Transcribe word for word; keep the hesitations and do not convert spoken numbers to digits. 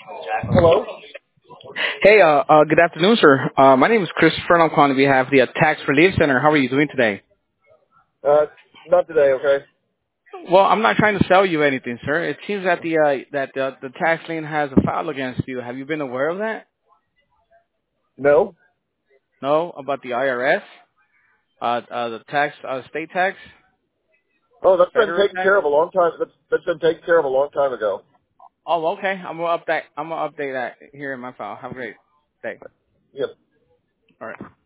Hello? Hey, uh, uh, good afternoon, sir. Uh, my name is Christopher, and I'm calling on behalf of the uh, Tax Relief Center. How are you doing today? Uh, not today, okay? Well, I'm not trying to sell you anything, sir. It seems that the uh, that the, the tax lien has a file against you. Have you been aware of that? No? No, about the I R S, uh, uh, the tax, uh, state tax, Oh, that's been federal taken tax. care of a long time. That's, that's been taken care of a long time ago. Oh, okay. I'm gonna update. I'm gonna update that here in my file. Have a great day. Yes. All right.